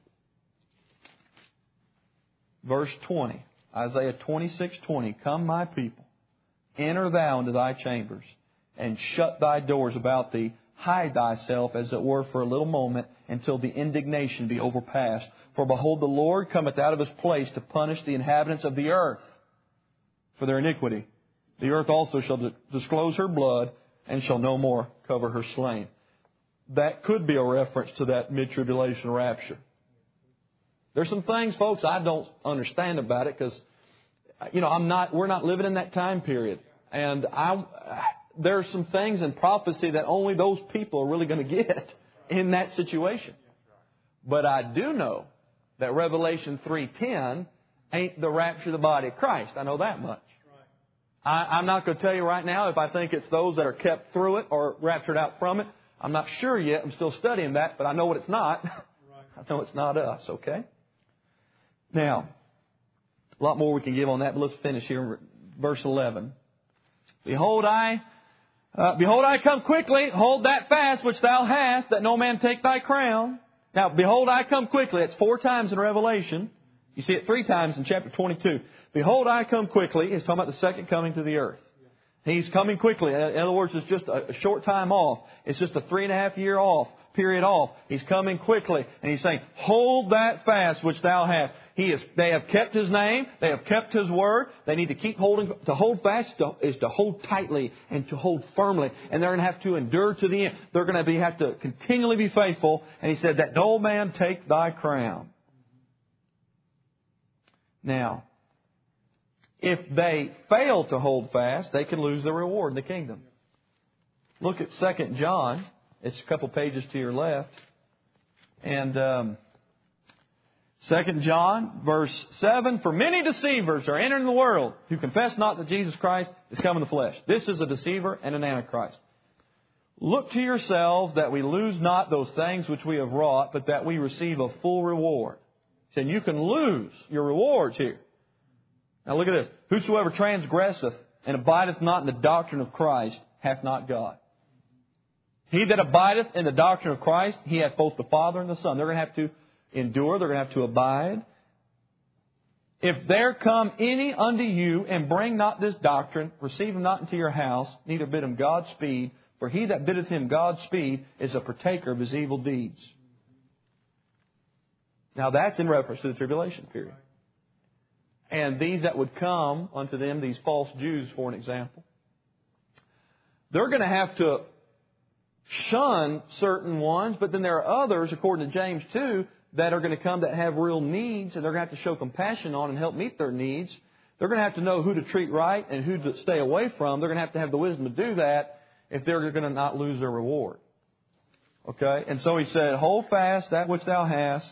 A: verse twenty. Isaiah twenty-six twenty. Come, my people, enter thou into thy chambers, and shut thy doors about thee. Hide thyself, as it were, for a little moment, until the indignation be overpast. For behold, the Lord cometh out of His place to punish the inhabitants of the earth for their iniquity. The earth also shall disclose her blood, and shall no more cover her slain. That could be a reference to that mid-tribulation rapture. There's some things, folks, I don't understand about it, because, you know, I'm not. We're not living in that time period, and I. There's some things in prophecy that only those people are really going to get in that situation. But I do know that Revelation three ten ain't the rapture of the body of Christ. I know that much. I, I'm not going to tell you right now if I think it's those that are kept through it or raptured out from it. I'm not sure yet. I'm still studying that, but I know what it's not. I know it's not us, okay? Now, a lot more we can give on that, but let's finish here in verse eleven. Behold, I... Uh, behold, I come quickly. Hold that fast which thou hast, that no man take thy crown. Now, behold, I come quickly. It's four times in Revelation. You see it three times in chapter twenty-two. Behold, I come quickly. He's talking about the second coming to the earth. He's coming quickly. In other words, it's just a short time off. It's just a three and a half year off, period off. He's coming quickly. And He's saying, hold that fast which thou hast. He is, they have kept His name. They have kept His word. They need to keep holding. To hold fast is to hold tightly and to hold firmly. And they're going to have to endure to the end. They're going to be, have to continually be faithful. And He said, that no man take thy crown. Now, if they fail to hold fast, they can lose their reward in the kingdom. Look at Second John. It's a couple pages to your left. And... Um, Second John, verse seven, for many deceivers are entering the world who confess not that Jesus Christ is come in the flesh. This is a deceiver and an antichrist. Look to yourselves that we lose not those things which we have wrought, but that we receive a full reward. And you can lose your rewards here. Now look at this. Whosoever transgresseth and abideth not in the doctrine of Christ hath not God. He that abideth in the doctrine of Christ, he hath both the Father and the Son. They're going to have to endure, they're going to have to abide. If there come any unto you and bring not this doctrine, receive him not into your house, neither bid him Godspeed, for he that biddeth him Godspeed is a partaker of his evil deeds. Now that's in reference to the tribulation period. And these that would come unto them, these false Jews, for an example, they're going to have to shun certain ones, but then there are others, according to James two, that are going to come that have real needs, and they're going to have to show compassion on and help meet their needs. They're going to have to know who to treat right and who to stay away from. They're going to have to have the wisdom to do that if they're going to not lose their reward. Okay? And so he said, hold fast that which thou hast,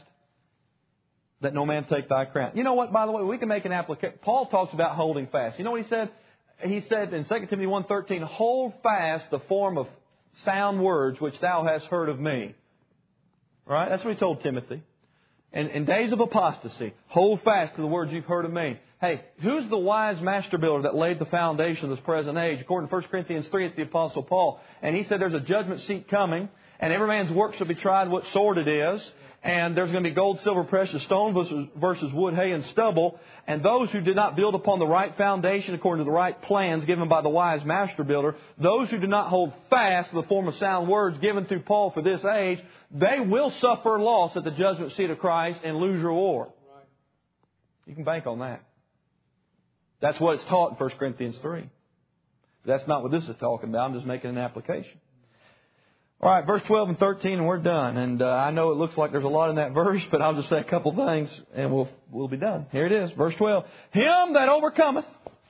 A: that no man take thy crown. You know what, by the way, we can make an application. Paul talks about holding fast. You know what he said? he said in Second Timothy one thirteen, hold fast the form of sound words which thou hast heard of me. Right? That's what he told Timothy. And in days of apostasy, hold fast to the words you've heard of me. Hey, who's the wise master builder that laid the foundation of this present age? According to First Corinthians three, it's the Apostle Paul. And he said there's a judgment seat coming, and every man's work shall be tried what sort it is. And there's going to be gold, silver, precious stone versus, versus wood, hay, and stubble. And those who did not build upon the right foundation according to the right plans given by the wise master builder, those who do not hold fast to the form of sound words given through Paul for this age, they will suffer loss at the judgment seat of Christ and lose reward. You can bank on that. That's what it's taught in First Corinthians three. That's not what this is talking about. I'm just making an application. All right, verse twelve and thirteen, and we're done. And uh, I know it looks like there's a lot in that verse, but I'll just say a couple things, and we'll we'll be done. Here it is, verse twelve. Him that overcometh.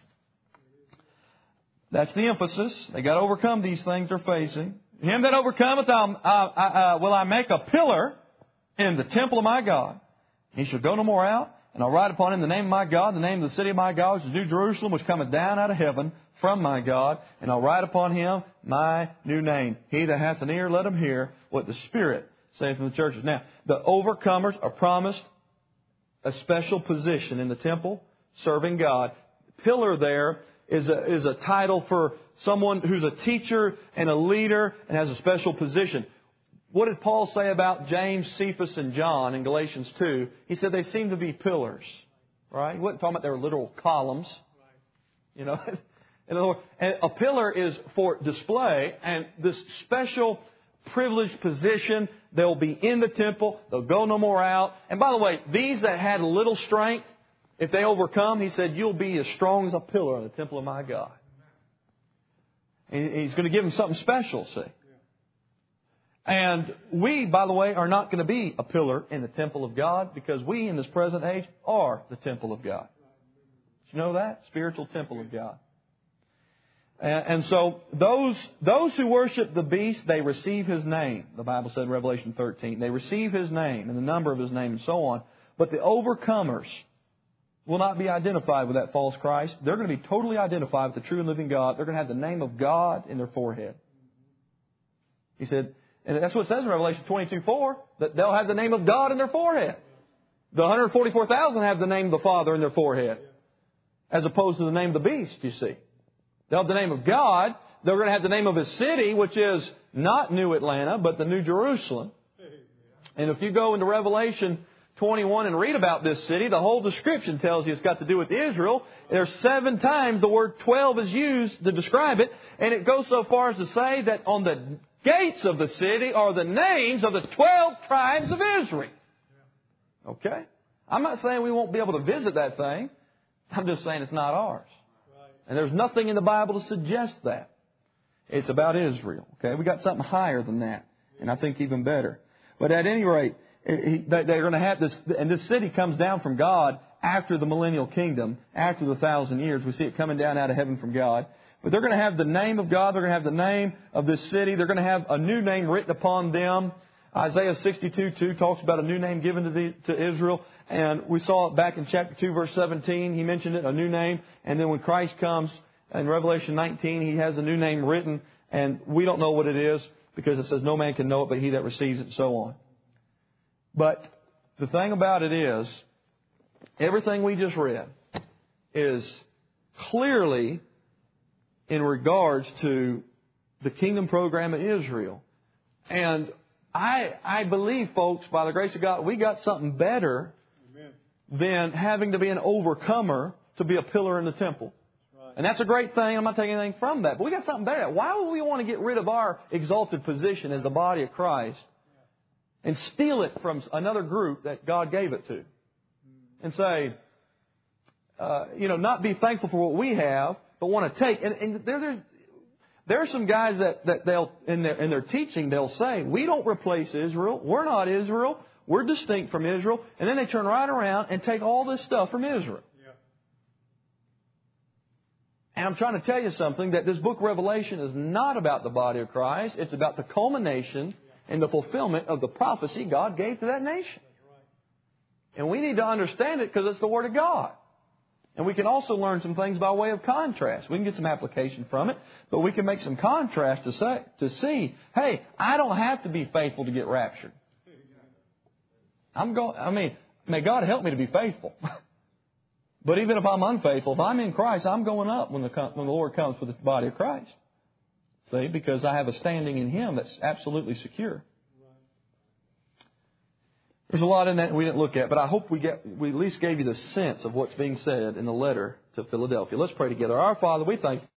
A: That's the emphasis. They got to overcome these things they're facing. Him that overcometh, I'll, uh, uh, will I make a pillar in the temple of my God. He shall go no more out, and I'll write upon him the name of my God, the name of the city of my God, which is New Jerusalem, which cometh down out of heaven from my God, and I'll write upon him my new name. He that hath an ear, let him hear what the Spirit saith in the churches. Now, the overcomers are promised a special position in the temple, serving God. Pillar there is a, is a title for someone who's a teacher and a leader and has a special position. What did Paul say about James, Cephas, and John in Galatians two? He said they seem to be pillars. Right? He wasn't talking about they were literal columns. You know, in other words, a pillar is for display, and this special privileged position, they'll be in the temple, they'll go no more out. And by the way, these that had little strength, if they overcome, he said, you'll be as strong as a pillar in the temple of my God. And he's going to give them something special, see. And we, by the way, are not going to be a pillar in the temple of God, because we in this present age are the temple of God. Did you know that? Spiritual temple of God. And, and so those, those who worship the beast, they receive his name. The Bible said in Revelation thirteen. They receive his name and the number of his name and so on. But the overcomers will not be identified with that false Christ. They're going to be totally identified with the true and living God. They're going to have the name of God in their forehead. He said, and that's what it says in Revelation twenty-two four, that they'll have the name of God in their forehead. The one hundred forty-four thousand have the name of the Father in their forehead, as opposed to the name of the beast, you see. They'll have the name of God. They're going to have the name of His city, which is not New Atlanta, but the New Jerusalem. And if you go into Revelation twenty-one and read about this city, the whole description tells you it's got to do with Israel. There's seven times the word twelve is used to describe it. And it goes so far as to say that on the gates of the city are the names of the twelve tribes of Israel. Okay? I'm not saying we won't be able to visit that thing. I'm just saying it's not ours. And there's nothing in the Bible to suggest that. It's about Israel. Okay? We got something higher than that. And I think even better. But at any rate, they're going to have this, and this city comes down from God after the millennial kingdom, after the thousand years. We see it coming down out of heaven from God. But they're going to have the name of God. They're going to have the name of this city. They're going to have a new name written upon them. Isaiah sixty-two two talks about a new name given to, the, to Israel. And we saw it back in chapter two, verse seventeen. He mentioned it, a new name. And then when Christ comes in Revelation nineteen, He has a new name written. And we don't know what it is, because it says no man can know it but he that receives it, and so on. But the thing about it is, everything we just read is clearly in regards to the kingdom program of Israel. And I I believe, folks, by the grace of God, we got something better Amen. Than having to be an overcomer to be a pillar in the temple. Right. And that's a great thing. I'm not taking anything from that. But we got something better. Why would we want to get rid of our exalted position as the body of Christ and steal it from another group that God gave it to? And say, uh, you know, not be thankful for what we have, but want to take. And, and there, there, there are some guys that, that they'll, in their, in their teaching, they'll say, we don't replace Israel. We're not Israel. We're distinct from Israel. And then they turn right around and take all this stuff from Israel. Yeah. And I'm trying to tell you something, that this book of Revelation is not about the body of Christ. It's about the culmination and the fulfillment of the prophecy God gave to that nation. And we need to understand it because it's the Word of God. And we can also learn some things by way of contrast. We can get some application from it, but we can make some contrast to say, to see, hey, I don't have to be faithful to get raptured. I'm going, I mean, may God help me to be faithful. But even if I'm unfaithful, if I'm in Christ, I'm going up when the, when the Lord comes for the body of Christ. See, because I have a standing in Him that's absolutely secure. There's a lot in that we didn't look at, but I hope we get we at least gave you the sense of what's being said in the letter to Philadelphia. Let's pray together. Our Father, we thank you.